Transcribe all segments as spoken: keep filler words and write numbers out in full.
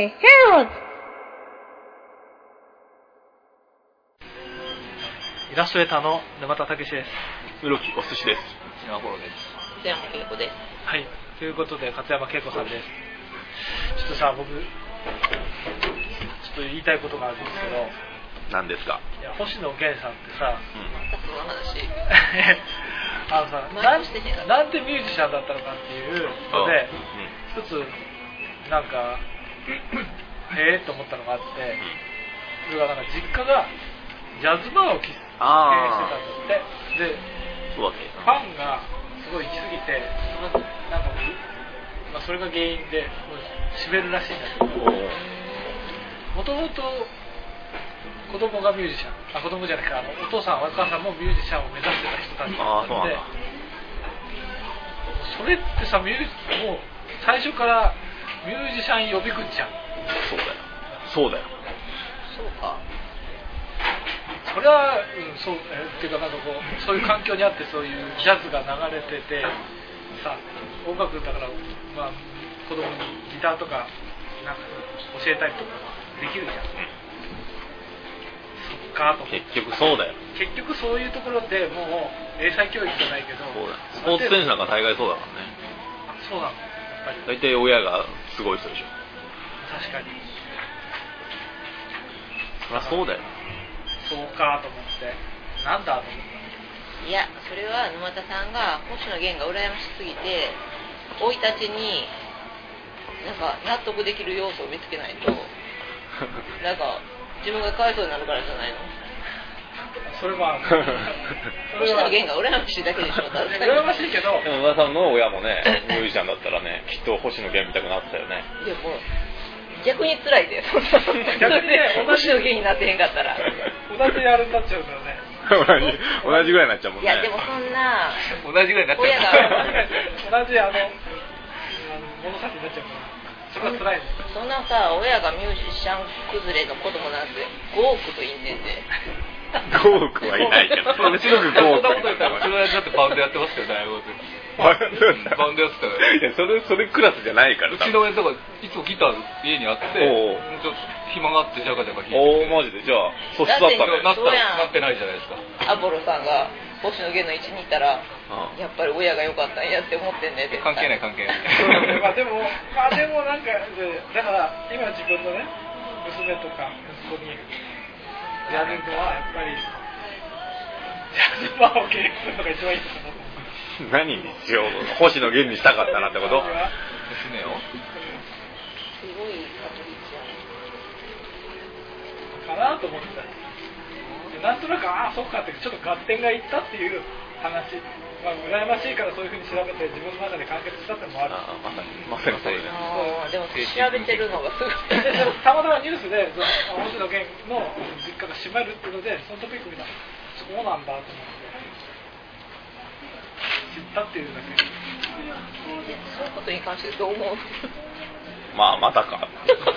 ーローズ。 イラストレーターの沼田武史です。 室木お寿司です。 島頃です。 勝山恵子です。 はい、ということで勝山恵子さんです。ちょっとさ、僕ちょっと言いたいことがあるんですけど。 何ですか？ いや、星野源さんってさ、 うん、またその話あのさ、なんなんでミュージシャンだったのかっていうので、一つなんかへえと思ったのがあって、それがなんか実家がジャズバーを経営してたんだって。で、 そうだね、 ファンがすごい行き過ぎて、なんか、まあ、それが原因でもう閉めるらしいんだけど、もともと子供がミュージシャン、あ、子供じゃなくて、あのお父さんお母さんもミュージシャンを目指してた人たちだったので、それってさ、ミュージもう最初からミュージシャン予備軍じゃん。 そうだよ。そうだよ。 そうか。 それは、うん、そう、えっていうかなんかこうそういう環境にあってそういうジャズが流れててさ、音楽だから、まあ、子供にギターとかなんか教えたりとかできるじゃん。そっかと思って。 結局そうだよ。 結局そういうところでもう英才教育じゃないけど、 そうだよ。スポーツ選手なんか大概そうだからね。 あ、そうなの。やっぱり。 大体親がすごい人でしょ。 確かに。 そりゃそうだよ。 そうかと思ってなんだと思ったいや、それは沼田さんが星野源が羨ましすぎて生い立ちになんか納得できる要素を見つけないとなんか自分がかわいそうになるからじゃないの。 それは星野源が羨ましいだけでしょ。 羨ましいけど、 でも野田さんの親もねミュージシャンだったらねきっと星野源みたくなってたよね。 でも逆に辛いで、そんな逆にね、星野源になってへんかったら同じあれになっちゃうからね。 同じ同じぐらいになっちゃうもんね。 いやでもそんな同じぐらいになっちゃう。 親が同じあの物差しになっちゃうから。それは辛いね。 そんなさ、親がミュージシャン崩れの子供なんてごおくといんねんで。 ごおくはいないけど。 うちのそんなこと言ったらうちの親だってバンドやってましたよ、大学で。 バンドやったバンドやってたから。 いや、それそれクラスじゃないから。 うちの親とかいつもギター家にあって、ちょっと暇があってジャカジャカ弾いて。 おー、マジで。じゃあ素質だったね。 なったなってないじゃないですか。 アポロさんが星野源の位置にいたら、やっぱり親が良かったんやって思ってんねって。 関係ない関係ない。 まあでもまあでもなんかだから今自分のね娘とか息子にやるのはやっぱりジャズバーを経営するのが一番いいのかなと思う。 何にしよう星野源にしたかったなってこと？ 娘をすごい確率やかなと思ってた。なんとなくああそうかってちょっと合点がいったっていう話。まあ羨ましいからそういうふうに調べて自分の中で完結したってのもある。 あまさにまさにそれね。 でも調べてるのがすごい。 たまたまニュースでその星野源の実家が閉まるっていうのでそのトピック見たらそうなんだと思って。知ったっていうだけ。 そういうことに関してどう思う？ まあまたか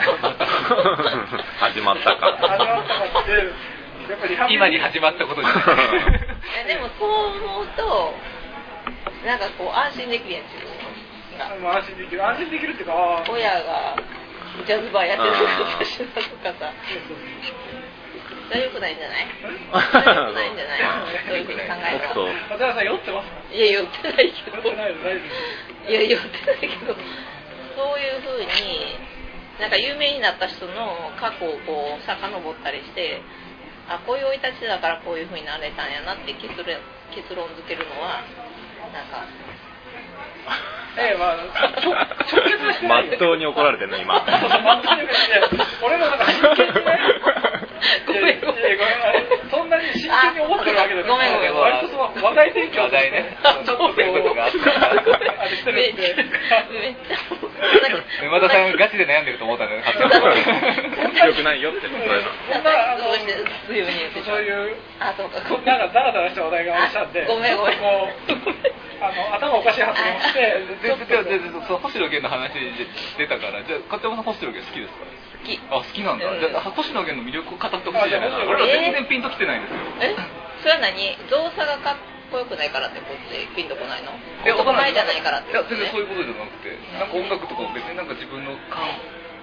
始まったか始まったかってやっぱり今に始まったことじゃないでもそう思うとなんかこう安心できるやん。 安心できる安心できるっていうか親がジャズバーやってるとしたとかさそれ良くないんじゃない？それ良くないんじゃない？そういうふうに考えると。 松原さん酔ってますか？ いや酔ってないけど。 酔ってないの大丈夫。 いや酔ってないけど、そういうふうになんか有名になった人の過去をこう遡ったりして、あこういう生い立ちだからこういうふうになれたんやなって結論結論付けるのはなんか。 ええまあ直結はしてないよ。 まっとうに怒られてるの今。 まっとうに怒られてる。俺のなんか真剣にね。 ごめんごめん。 そんなに真剣に思ってるわけじゃない。 ごめんごめん。 割とその話題提供。 話題ね。ちょっとそういうことがあった。 あれしてるんで。 めっちゃ。 沼田さんガチで悩んでると思ったんだよね。 良くないよってそういうの。 そんなどうして強いに言ってそういうあそうかなんかダラダラした話題がしたんで。 ごめんごめん。 あの頭おかしい発言をして、 でででその星野源の話出たから、じゃあ勝山さん星野源好きですか？ 好き。 あ好きなんだ。じゃあ星野源の魅力を語ってほしいじゃないですか。俺ら全然ピンときてないんですよ。 え？それは何？動作がかっこよくないからってことでピンとこないの？男前じゃないからってことね。 いや全然そういうことじゃなくて、なんか音楽とか別になんか自分の感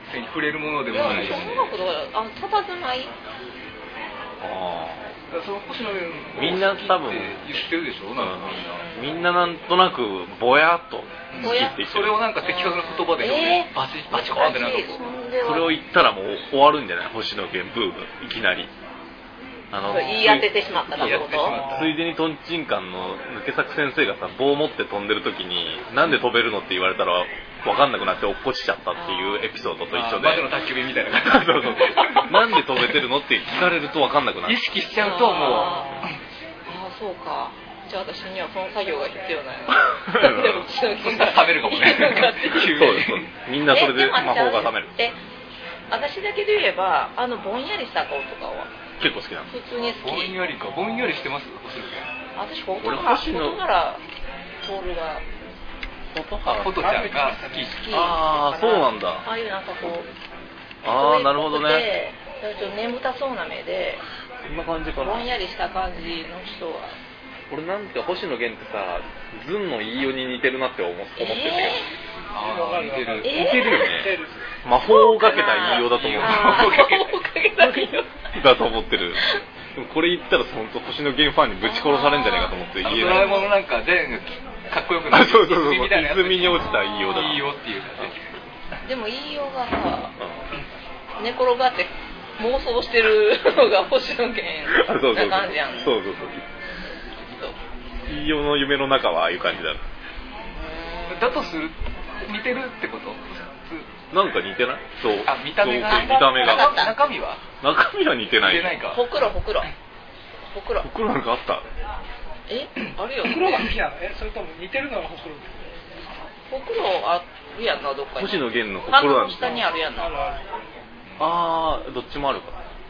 手に触れるものでもないし、 音楽とかあの佇まいあその星野源みんな多分言ってるでしょ、なんかみんななんとなくぼやっと好きって言ってる。 それをなんか的確な言葉で、 えー、 バチバチコーンってなんかそれを言ったらもう終わるんじゃない？星野源ブームいきなり。あの言い当ててしまったらってこと？ ついでにトンチンカンの抜け作先生がさ棒を持って飛んでる時になんで飛べるのって言われたら分かんなくなって落っこちちゃったっていうエピソードと一緒で、 魔女の宅急便みたいな感じそうそうそうなんで飛べてるのって聞かれると分かんなくなる。 意識しちゃうともうああそうか。じゃあ私にはその作業が必要なんや。でもそしたら冷めるかもね。 そうですみんなそれで魔法が冷める。 え私だけで言えばあのぼんやりした顔とかは結構好きなの。 普通に好き。 ぼんやりか、ぼんやりしてます星野私ほと俺んど星野原徹がフォト源。フォトちゃんが好き。 好き。 ああそうなんだ。 ああいうなんかこうああなるほどね。 ちょっと眠たそうな目でそんな感じかな。 ぼんやりした感じの人は俺なんか星野源ってさズンの飯尾に似てるなって思思ってるんだけど、 ああ似てる。 えー似てるよね。魔法をかけた飯尾だと思う。 魔法かけた飯尾だと思ってる。でもこれ言ったら本当星野源ファンにぶち殺されるんじゃないかと思って言えない。 ドラえもんのなんかジェーンがかっこよくなある。 そうそうそう。 みたいなやつ泉に落ちた飯尾だ。 いいよっていう感じ。 でも飯尾がさ寝転がって妄想してるのが星野源あそうそうそうな感じやん。 そうそうそう。飯尾の夢の中はああいう感じだ。 だとする似てるってこと？ なんか似てない？そう。 あ見た目がそうそう見た目が。 中身は？ 中身は似てない。 似てないか。 ほくろほくろほくろほくろなんかあった？ えあるよね。 ほくろが好きなの？えそれとも似てるのがほくろ？ ほくろあるやんなどっかに。 星野源のほく鼻ろなんですの下にあるやんな。 あるある。 ああどっちもあるか。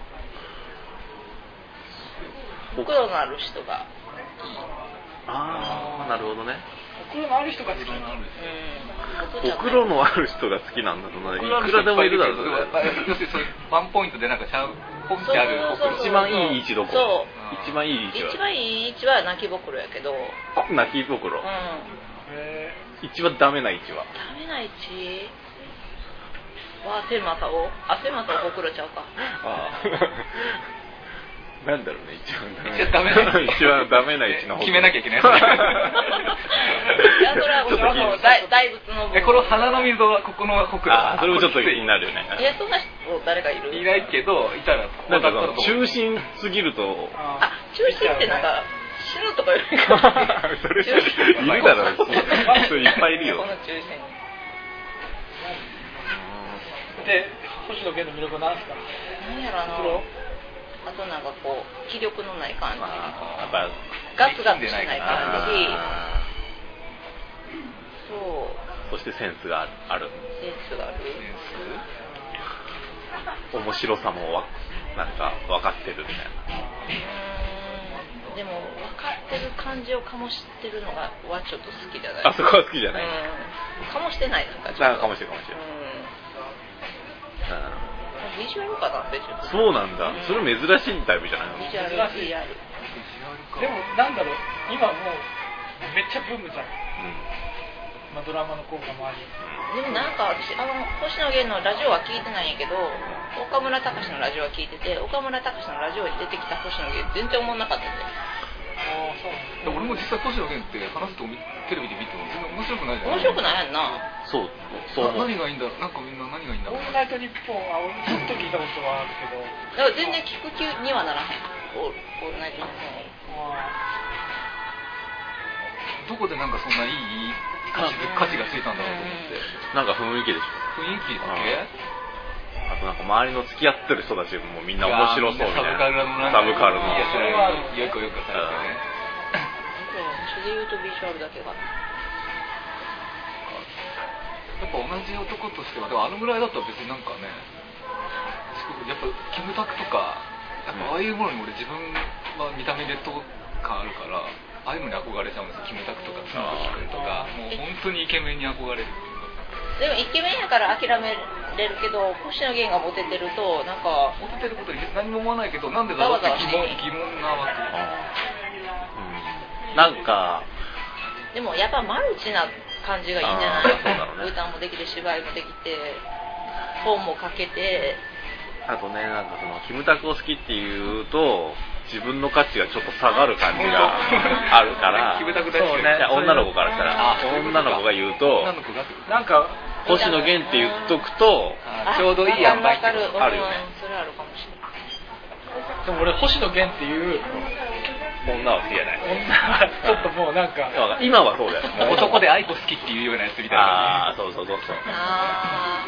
ほくろのある人がああなるほどね。 ほくろのある人が好き。 うんほくろのある人が好きなんだろうな。いくらでもいるだろうね。 要するにそれワンポイントでなんかちゃうポンってあるほくろ。 一番いい位置どこ？ そう一番いい位置は一番いい位置は泣きぼくろやけど、うん、 泣きぼくろ。 へ一番ダメな位置は？ ダメな位置は汗またを汗またをほくろちゃうか。 ああなんだろうね一番ダメな一番ダメな位置のほくろ。 決めなきゃいけない。 いやそれはもうあの大大仏のえこの鼻の溝はここのほくろ。 ああそれもちょっと気になるよね。 いやそんな人誰かいる？ いないけどいたらなんかその中心すぎるとあ中心ってなんか死ぬとかよりかそれいるだろう。それいっぱいいるよ。 この中心で星野源の魅力は何ですか？ 何やろな。あとなんかこう気力のない感じ、 やっぱガツガツしない感じ。そうそしてセンスがある。 センスがある。 面白さもわなんか分かってるみたいな。 うーんでも分かってる感じを醸してるのがはちょっと好きじゃない。 あそこは好きじゃない。 うん醸してないなんかちょっと。 なんか醸してるかもしれない。 うんビジュアルかなってちょっと。 そうなんだ。それ珍しいタイプじゃないの？ ビジュアルビジュアル。 でもなんだろう今もうめっちゃブームじゃん。まあ、ドラマの効果もあり。 でもなんか私あの星野源のラジオは聞いてないんやけど岡村隆史のラジオは聞いてて岡村隆史のラジオに出てきた星野源全然思んなかったんで。 ああそう。 俺も実際星野源って話すとテレビで見ても全然面白くないじゃん。 面白くないやんな。 そうそう思う。 何がいいんだろう。なんかみんな何がいいんだろう。 オールナイトニッポンは俺ちょっと聞いたことはあるけど。 だから全然聞く気にはならへん。オールオールナイトニッポン。 どこでなんかそんないい価値価値がついたんだろうと思って。 なんか雰囲気でしょ。 雰囲気だけ？ あとなんか周りの付き合ってる人たちもみんな面白そうみたいな。 サブカルのなんサブカルの。 いやそれはよくよくされてね。 それで言うとビジュアルだけが。 やっぱ同じ男としてはでもあのぐらいだったら別になんかねやっぱキムタクとかやっぱああいうものに俺自分は見た目でと感あるからああいうのに憧れちゃうんですよ。キムタクとかさ君とかもう本当にイケメンに憧れる。 でもイケメンやから諦めれるけど星野源がモテてるとなんかモテてることに何も思わないけどなんでだろうって疑問疑問なわけ。 うん、なんかでもやっぱマルチな感じがいいんじゃない？ そうだろうね。 歌もできて芝居もできて本も書けて、 あとね、なんかそのキムタクを好きっていうと自分の価値がちょっと下がる感じがあるからキムタク大好き、 ね、いや女の子からしたら女の子が言うと女の子がなんか星野源って言っとくとちょうどいい塩梅ってあるよね。それあるかもしれない。 でも俺星野源っていう女は好きじゃない。 女はちょっともうなんか今はそうだよ。 男で愛子好きっていうようなやつみたいな。 ああ、そうそうそうそう。 あ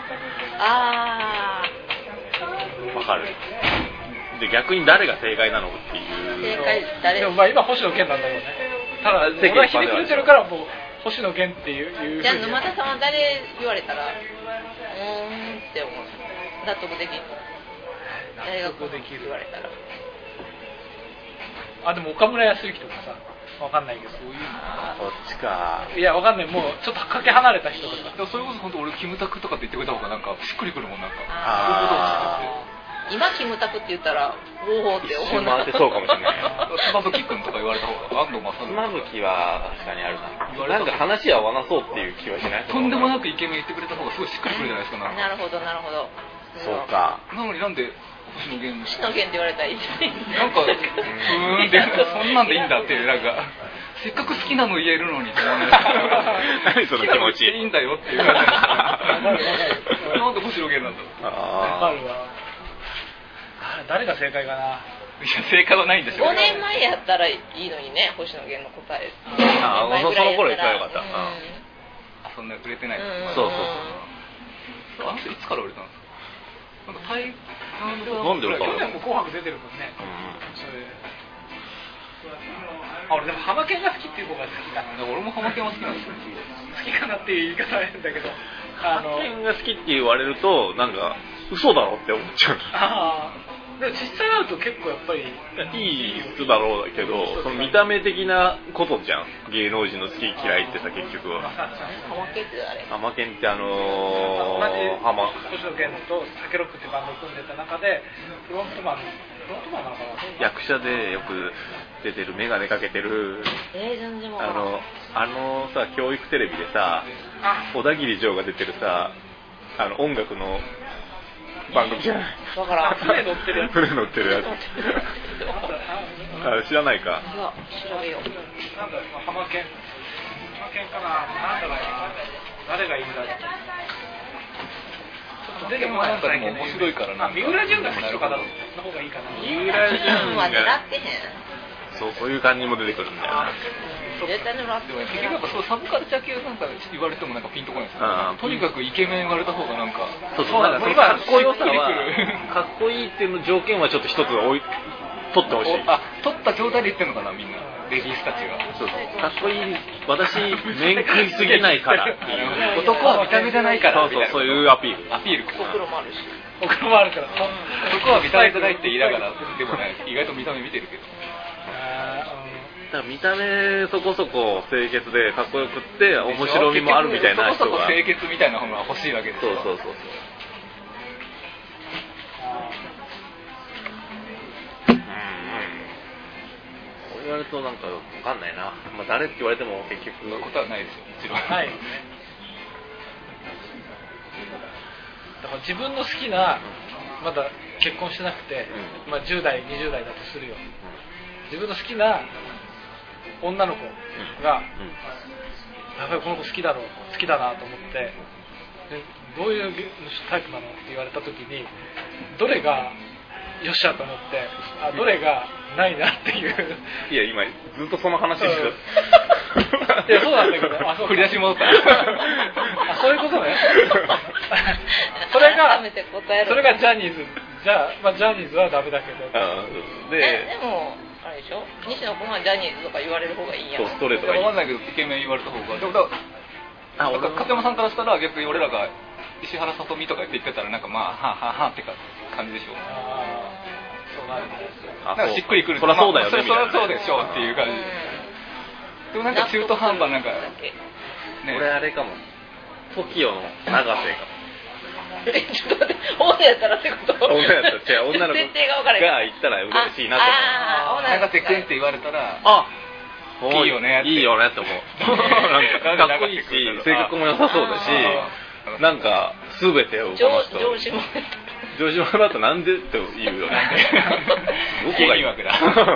あ。ああ。わかる。で逆に誰が正解なのっていう。 正解誰？ でもまあ今星野源なんだろうね。ただ俺はひねくれてるからもう星野源っていう。 じゃあ沼田さんは誰言われたらうーんって思う。納得できる。誰がこう言われたら。 あでも岡村康之とかさ、わかんないけどそういうの。 そっちか。 いやわかんないもうちょっとかけ離れた人とか。 でもそれこそ本当俺キムタクとかって言ってくれた方がなんかしっくりくるもんなんか。 あ今キムタクって言ったらおおって思うな。 ってそうかもしれない。 妻夫木君とか言われた方が安藤正信。 妻夫木は確かにあるな。なんか話は話そうっていう気はしない。 とんでもなくイケメン言ってくれた方がすごいしっくりくるじゃないですか。 なるほどなるほど。 そうか。 なのになんで星野源星野源って言われたらいいなんかうーんってそんなんでいいんだってなんかせっかく好きなの言えるのに何その気持ちいいんだよっていう感じなんで星野源なんだろう。 わかるわ。誰が正解かな。 いや正解はないんでしょ。 ごねんまえやったらいいのにね、星野源の答え。 ああ、その頃言ったらよかった。 あ、そんな売れてない。 そうそうそう。あの人いつから売れたんですか。なんかタイなんで売れたの。 去年も紅白出てるもんね。それ。あ、俺でもハマケンが好きっていう方が好きかな。 俺もハマケンは好きなんですよ。 好きかなっていう言い方は変だけど。 ハマケンが好きって言われるとなんか嘘だろって思っちゃう。 ああ。でも実際会うと結構やっぱりいい人だろうだけど、その見た目的なことじゃん。芸能人の好き嫌いってさ結局は。 ハマケンって誰？ ハマケンってあのー、ハマ星野源とタケロックってバンドを組んでた中でフロントマンフロントマンなのかな。 役者でよく出てる眼鏡かけてる。 えー、全然わあからん。 のあのさ教育テレビでさ小田切丈が出てるさあの音楽の番組じゃない。 だから船乗ってるやつ。 船乗ってるやつ。あ知らないか。 いや調べよう。 なんだハマケン。ハマケンかな。なんだろうな。誰がいいんだろう。ちょっと出てこない。 なんかでも面白いからな。 三浦淳が好きとかの方がいいかな。 三浦淳は狙がってへん。 そうそういう感じも出てくるんだよな。 絶対狙ってでも結局やっぱそうサブカルチャー系なんか言われてもなんかピンとこないですよ。 ああとにかくイケメン言われた方がなんか。 そうそう。なんかそのかっこよさはかっこいいっていうの条件はちょっと一つ置い取ってほしい。 あ、取った状態で言ってんのかなみんな。レディースたちが。 そうそう。かっこいい。私面食いすぎないからっていう。 男は見た目じゃないから。 そうそうそういうアピール。 アピール。 ほくろもあるし。 ほくろもあるから。 男は見た目じゃないって言いながらでもね意外と見た目見てるけど。 だから見た目そこそこ清潔でかっこよくって面白みもあるみたいな人が。 そこそこ清潔みたいな方が欲しいわけですよ。 そうそうそう。言われるとなんかわかんないな、まあ、誰って言われても結局そんなことはないですよもちろん。 はい。だから自分の好きなまだ結婚してなくて、うん、まあじゅう代にじゅう代だとするよ、うん、自分の好きな女の子が、うんうん、やっぱりこの子好きだろう好きだなと思ってでどういうタイプなのって言われた時にどれがよっしゃと思ってあどれがないなっていういや今ずっとその話してた、うん、 いやそうなんだけどあそう振り出し戻ったあそういうことねそれがそれがジャニーズじゃあ、まあ、ジャニーズはダメだけどあで, でもあれでしょ西野君はジャニーズとか言われる方がいいんやそうストレートがいい分かんないけどイケメン言われた方がでもだあ俺勝山さんからしたら逆に俺らが石原さとみとかって言ってたらなんかまあはあはあはあって感じでしょう。 あそうなんですよ。 なんかしっくりくる。 そりゃそうだよね。 そりゃそうでしょうっていう感じ。でもなんか中途半端なんか、ね、 俺あれかも。トキオの永瀬かも。 えちょっと待って女やったらってこと？ 女やったら違う女の子設定が分からへんが言ったら嬉しいなと思う。 ああ永瀬君って言われたら。 あいいよねいいよねって思う。なんかかっこいいし性格も良さそうだしなんか全てをこの人城島城島だとなんでって言うよねどこがいいわけだそうか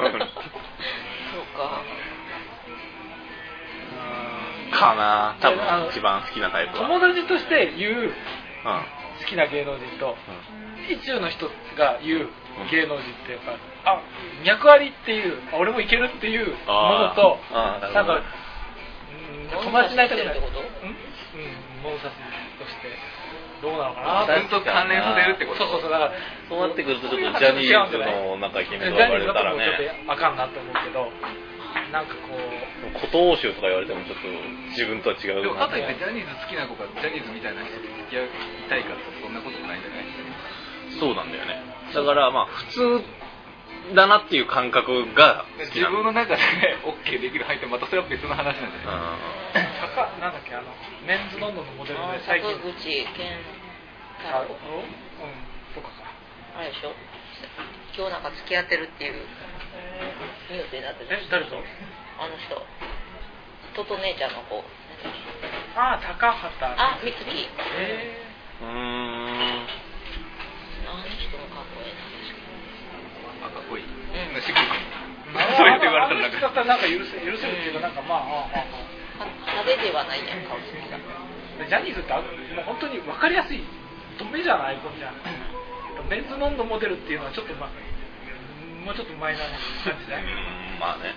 かな多分一番好きなタイプは友達として言う、 うん、 好きな芸能人と、うん、意中の人が言う芸能人ってやっぱあ脈ありっていう俺もいけるっていうものとなんか友達になりたくないうん物差しとしてどうなのかな本当関連させるってことそうそうそうだからそうなってくるとちょっとジャニーズのなんかイケメンとか言われたらねジャニーズだともうちょっとあかんなと思うけどなんかこう古東州とか言われてもちょっと自分とは違うでもかといってジャニーズ好きな子がジャニーズみたいな人と付き合いたいかってそんなこともないんじゃないそうなんだよねだからまあ普通だなっていう感覚が好きな自分の中でね OK できる範囲ってまたそれは別の話なんじゃない坂なんだっけあのメンズノンノのモデルで最近坂口健太郎うんとかかあれでしょ今日なんか付き合ってるっていうニュースになってるえ誰とあの人トト姉ちゃんの子ああ高畑あ美月えーうーんあの人のかっこいいなんですけどあかっこいい、 うん、 しっくりそうやって言われたらなんかあの人だったらなんか許せ許せるっていうかなんかまあああああ派手ではないやん顔つきがジャニーズってもう本当に分かりやすいドメじゃないアイコンじゃんメンズノンノモデルっていうのはちょっとまあもうちょっとマイナーな感じだよまあね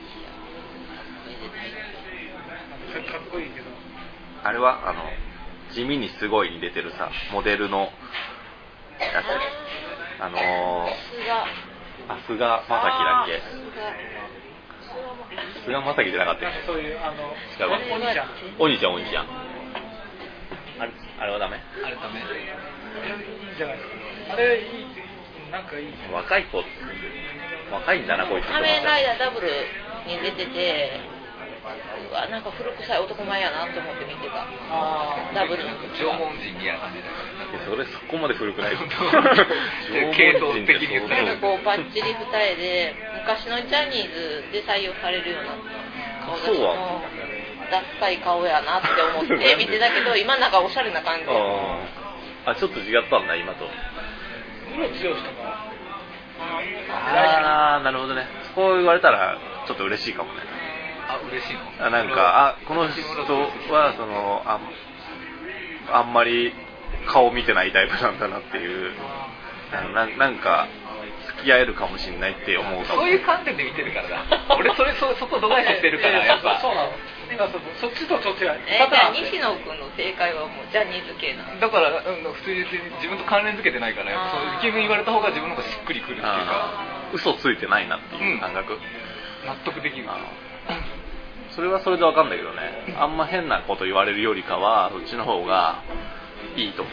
かっこいいけどあれはあの地味にすごいに出てるさモデルのやつあのーあ菅田将暉だっけ菅田将暉じゃなかったっけそういうあの違うお兄ちゃんお兄ちゃんお兄ちゃんあれあれはダメあれダメいいじゃないですかあれいいなんかいい若い子若いんだなこいつ仮面ライダーダブルに出ててうわなんか古臭い男前やなと思って見てたあダブル縄文人みたいな感じだそれそこまで古くない系統的に言うとなんかこうパッチリ二重で昔のジャニーズで採用されるような顔立ちのダッサい顔やなって思って見てたけど今なんかおしゃれな感じああちょっと違ったんだ今とムロツヨシとかああなるほどねそう言われたらちょっと嬉しいかもねあ嬉しいのあなんかあこの人はそのああんまり顔見てないタイプなんだなっていうな, なんか付き合えるかもしれないって思うかもそういう観点で見てるからだ俺それ そ, そこ度外視してるからやっぱそうなの今 そ, そっちとそっちがえー、じゃあ西野君の正解はもうジャニーズ系なのだから、うん、普通に自分と関連づけてないからやっぱそうイケメン言われた方が自分の方がしっくりくるっていうか嘘ついてないなっていう感覚、うん、 納得できるそれはそれで分かんないけどねあんま変なこと言われるよりかはそっちの方がいいと思う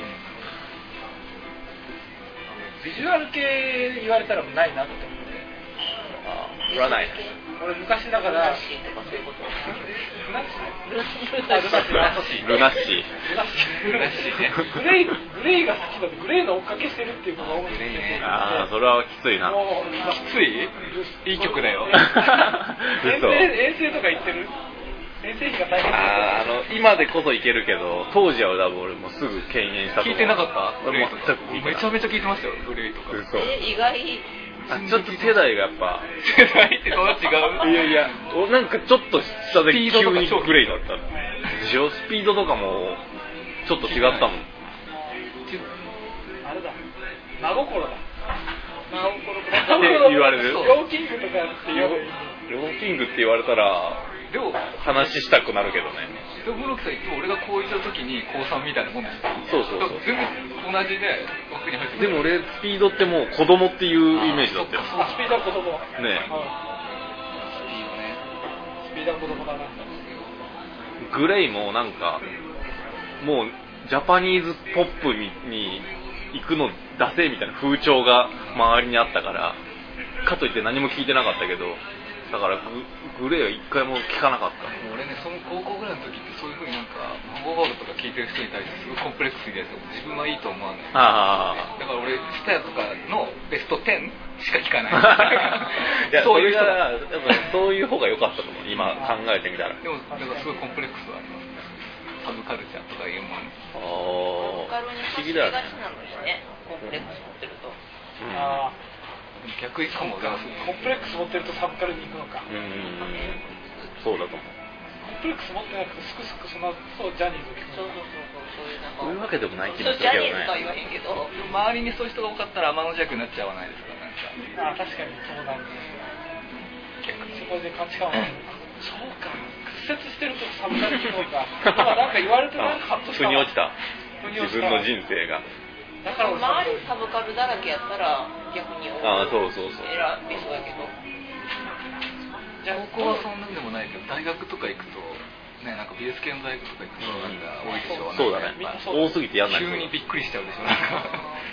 ビジュアル系言われたらないなって思ってああ言わない俺昔だからルナッシーとかそういうことルナッシールナッシールナッシールナッシーねグレイグレイが好きだってグレイの追っかけしてるっていうのが多くてああそれはきついなきついいい曲だよ遠征遠征とか行ってる遠征費が大変ああの今でこそいけるけど当時は多分俺もすぐ敬遠したと思う聞いてなかった俺全く聞いてないめちゃめちゃ聞いてましたよグレイとか嘘え意外あちょっと世代がやっぱ世代ってどう違ういやいやなんかちょっと下で急にグレイだったジオスピードとかもちょっと違ったもんあれだ真心だ真心って言われるヨーキングとかって言われるヨーキングって言われたらでも話したくなるけどね人黒木さんいつも俺が高一の時に高三みたいなもんですそうそうそう全部同じで枠に入ってでも俺スピードってもう子供っていうイメージだったよあスピードは子供ねえスピードは子供だなグレイもなんかもうジャパニーズポップにに行くのダセーみたいな風潮が周りにあったからかといって何も聞いてなかったけどだから グ, グレイは一回も聞かなかった俺ねその高校ぐらいの時ってそういう風になんかマンゴーボールとか聞いてる人に対してすごいコンプレックスにやつ自分はいいと思わないあだから俺スタヤとかのベストじゅうしか聞かないいやそういう人それがやっぱそういう方が良かったと思う今考えてみたらでもだからすごいコンプレックスはありますねサブカルチャーとかいうもん。 ああ、 サブカルに走りがちなのにね、コンプレックス持ってると。 うん、 あ逆にかも。 コンプレックス持ってるとサブカルに行くのか。 うん、そうだと思う。 コンプレックス持ってなくてすくすくそのそうジャニーズを聞くそうそうそうそう、そういうなんか。 そういうわけでもない気もすジるけどね。 ャニーズとは言わへんけど、 周りにそういう人が多かったら天の弱になっちゃわないですか、なんか。 ああ、確かにそうなんです。結構そこで価値観は、そうか、屈折してるとサブカルに行くのか。今なんか言われてなんかハッとした。 腑に落ちた。 腑に落ちた自分の人生が。 だから周りサブカルだらけやったら逆にああ、そうそうそう。 選びそうやけど。 じゃあ高校はそんなんでもないけど、大学とか行くとね、なんか美術系の大学とか行くとなんか多いでしょ。 そうだね。多すぎてやんない。 急にびっくりしちゃうでしょ。なんか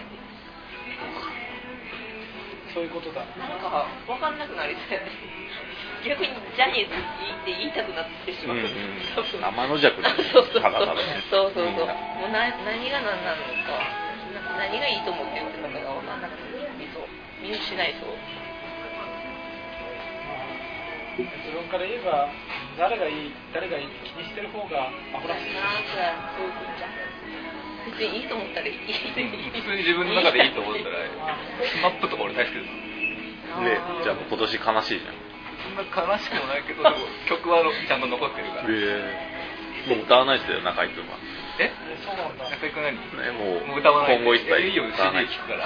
そういうことだ。 なんか分かんなくなりそうやね。逆にジャニーズって言いたくなってしまう。うんうん、 生の弱だね。 そうそうそう。 ただただね。 そうそうそう。もうな何が何なのか、何がいいと思って言ってるのかが分かんなくてそう。見失いそう。 自分から言えば誰がいい誰がいいって気にしてる方がアホらしい。 なんかそういうことじゃん。別にいいと思ったらいい。 普通に自分の中でいいと思ったら、スマップとか俺大好きです。 で、じゃあもう今年悲しいじゃん。 そんな悲しくもないけど、曲はちゃんと残ってるから。 えー、もう歌わないですよ、中居君は。 え？ そうなんだ。 中居君何？ね、 もう、 もう歌わない。 今後一切歌わない。 聞くから。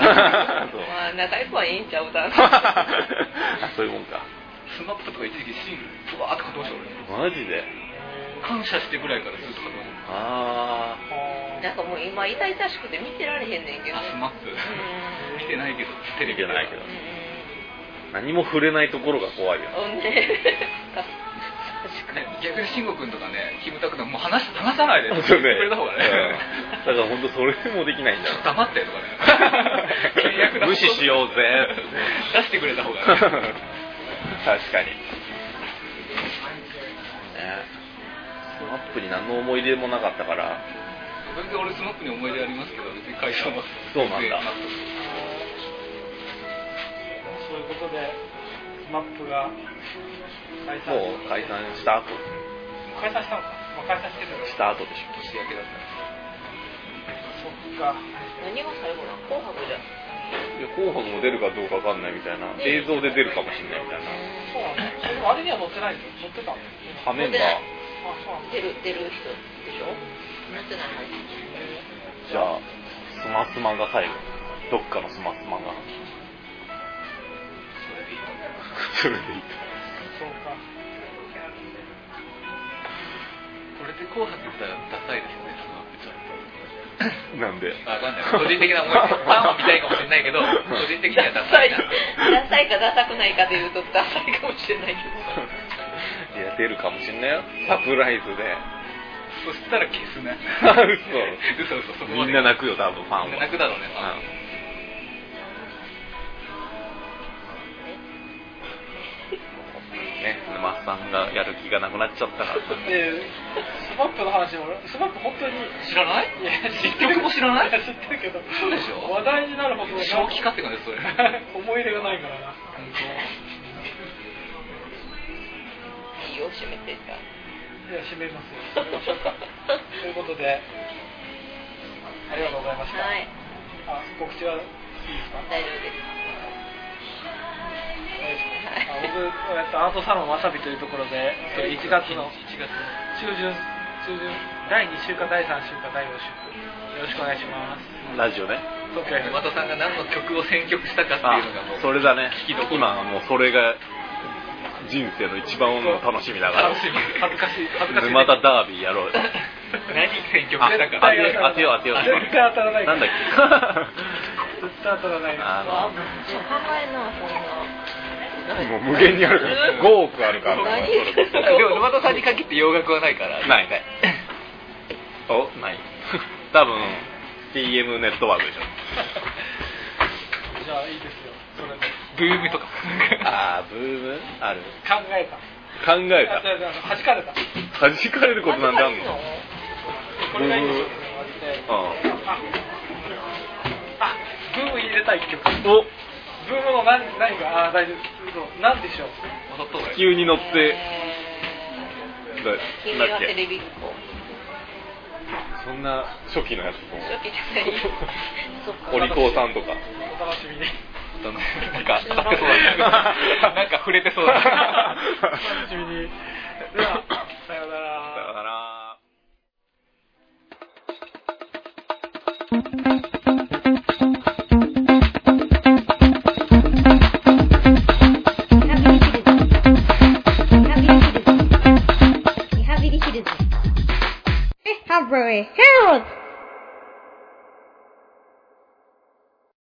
そう。まあ中居君はいいんちゃう歌わない。 あ、そういうもんか。 スマップとか一時期シングルブワーって買ってましたマ俺。 ジで？ 感謝してぐらいからずっと買ってました。 ああ。なんかもう今痛々しくて見てられへんねんけど。 あ、スマップ。見てないけど、テレビ見てないけど。何も触れないところが怖いよね。 ね、逆に慎吾君とかね、キムタクとかもう話話さないでそうね、 くれた方がね、 うん、だから本当それもできないんだよ。 黙ってとかね契約無視しようぜ出してくれた方がね確かに、ね、スマップに何の思い出もなかったから全然俺スマップに思い出ありますけど別に解散はそうなんだそういうことでスマップが解散もう解散した後解散したのか、まあ、解散してるした後でしょ年明けだったそっか何が最後なの紅白じゃんいや紅白も出るかどうかわかんないみたいな映像で出るかもしれないみたいなそうなんだそれもあれには載ってないんですよ載ってたのはメンバーあそうなんだ出る出る人でしょ載ってないのじゃあスマスマが最後どっかのスマスマがそれでいいとそうかこれで紅白出たらダサいですねスマップちょっとなんでわかんない個人的な思いファンは見たいかもしれないけど個人的にはダサいなダサいかダサくないかでいうとダサいかもしれないけどいや出るかもしれないよサプライズでそしたら消すね嘘嘘嘘そこみんな泣くよ多分ファンはみんな泣くだろうね、 うんね、マッさんがやる気がなくなっちゃったからでスマップの話もスマップ本当に知らない？ いや知ってるも知らない？ 知ってるけどそうでしょ話題になるほど正気かって感じですそれ思い入れがないからな本当いいよ締めてたいや締めますよ締めましょうかということでありがとうございました、はい、あ告知はいいですか？ 大丈夫ですあ僕、えっと、アートサロンわさびというところでいちがつの中旬、中旬だいに週かだいさん週かだいよん週よろしくお願いしますラジオね東京山田さんが何の曲を選曲したかっていうのがもうそれだね聞きどころ今はもうそれが人生の一番の楽しみだから楽しみ恥ずかしい恥ずかしいまたダービーやろうよ何選曲したか当てよう当てよう絶対当たらないなんだっけ絶対当たらないあの考えなそんなもう無限にあるからごおくあるから何でも沼田さんに限って洋楽はないからないおない多分 ティーエム ネットワークでしょじゃあいいですよそれでブームとかあーブームある考えた考えた弾かれた弾かれることなんてあんのこれがいいんですよああブーム入れたい一曲おブームの何何かあ大丈夫何でしょう地球に乗って君はテレビっ子そんな初期のやつも初期じゃないそっかお利口さんとかお楽しみになんか当たってそうだねなんか触れてそうだねお楽しみにではさようならさようなら。 Library Herald